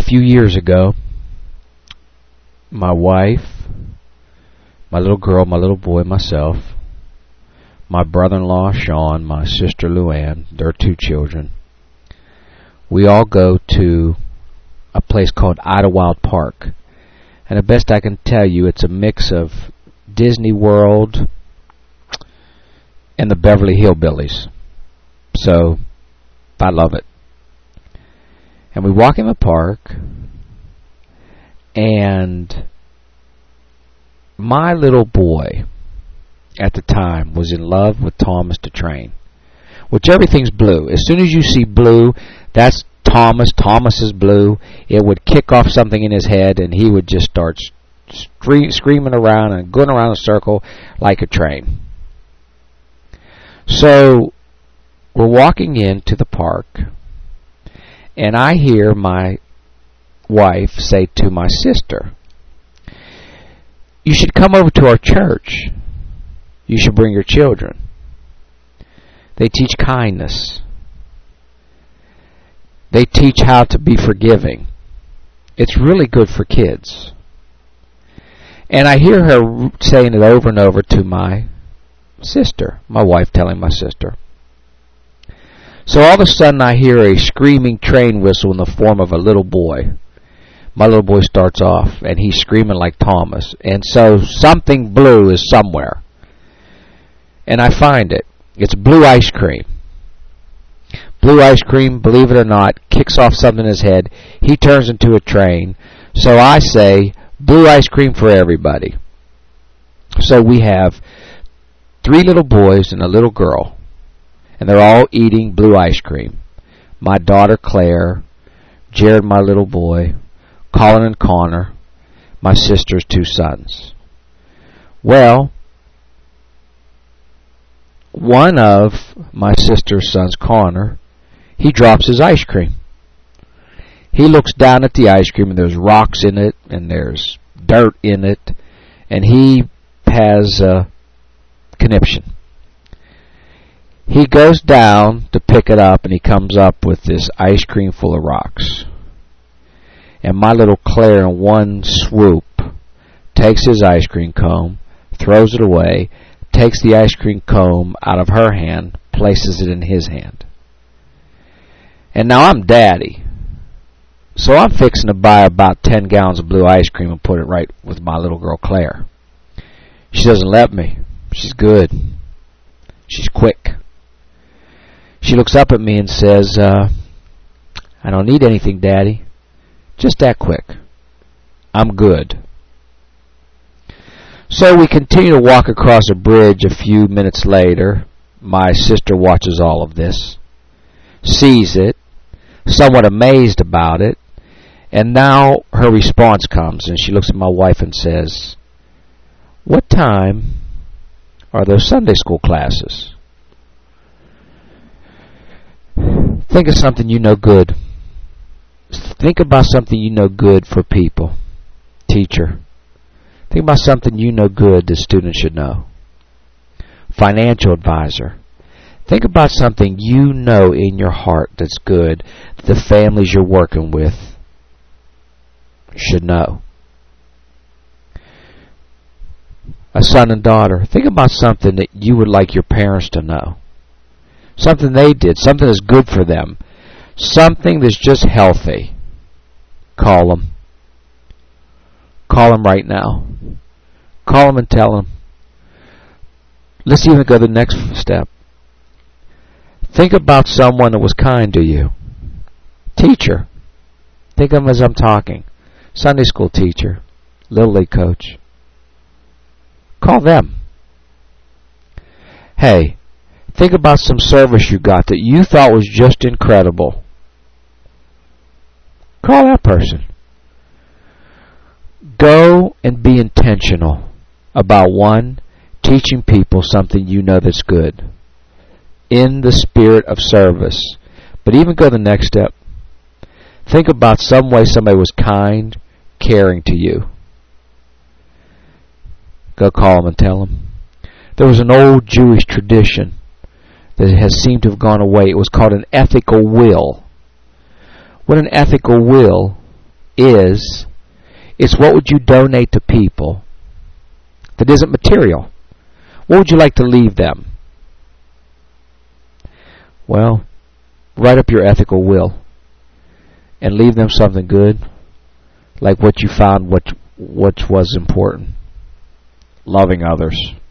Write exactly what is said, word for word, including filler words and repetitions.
few years ago, my wife, my little girl, my little boy, myself, my brother-in-law, Sean, my sister, Luann, their two children, we all go to a place called Idlewild Park. And the best I can tell you, it's a mix of Disney World and the Beverly Hillbillies. So, I love it. And we walk in the park, and my little boy at the time was in love with Thomas the Train, which everything's blue. As soon as you see blue, that's Thomas. Thomas is blue. It would kick off something in his head, and he would just start scree- screaming around and going around in a circle like a train. So we're walking into the park, and I hear my wife say to my sister, "You should come over to our church. You should bring your children. They teach kindness. They teach how to be forgiving. It's really good for kids." And I hear her saying it over and over to my sister, my wife telling my sister. So all of a sudden I hear a screaming train whistle in the form of a little boy. My little boy starts off, and he's screaming like Thomas. And so something blue is somewhere. And I find it. It's blue ice cream. Blue ice cream, believe it or not, kicks off something in his head. He turns into a train. So I say, blue ice cream for everybody. So we have three little boys and a little girl, and they're all eating blue ice cream. My daughter Claire, Jared, my little boy, Colin and Connor, my sister's two sons. Well, one of my sister's sons, Connor, he drops his ice cream. He looks down at the ice cream, and there's rocks in it, and there's dirt in it, and he has a conniption. He goes down to pick it up, and he comes up with this ice cream full of rocks. And my little Claire, in one swoop, takes his ice cream cone, throws it away, takes the ice cream cone out of her hand, places it in his hand. And now I'm daddy. So I'm fixing to buy about ten gallons of blue ice cream and put it right with my little girl Claire. She doesn't let me. She's good. She's quick. She looks up at me and says, uh, "I don't need anything, Daddy. Just that quick. I'm good." So we continue to walk across a bridge. A few minutes later, my sister watches all of this, sees it, somewhat amazed about it, and now her response comes, and she looks at my wife and says, "What time are those Sunday school classes?" Think of something you know good. Think about something you know good for people. Teacher. Think about something you know good that students should know. Financial advisor. Think about something you know in your heart that's good, that the families you're working with should know. A son and daughter. Think about something that you would like your parents to know. Something they did. Something that's good for them. Something that's just healthy. Call them. Call them right now. Call them and tell them. Let's even go to the next step. Think about someone that was kind to you. Teacher. Think of them as I'm talking. Sunday school teacher. Little League coach. Call them. Hey, think about some service you got that you thought was just incredible. Call that person. Go and be intentional about, one, teaching people something you know that's good in the spirit of service. But even go the next step. Think about some way somebody was kind, caring to you. Go call them and tell them. There was an old Jewish tradition that has seemed to have gone away. It was called an ethical will. What an ethical will is, it's what would you donate to people that isn't material? What would you like to leave them? Well, write up your ethical will and leave them something good, like what you found what what was important. Loving others.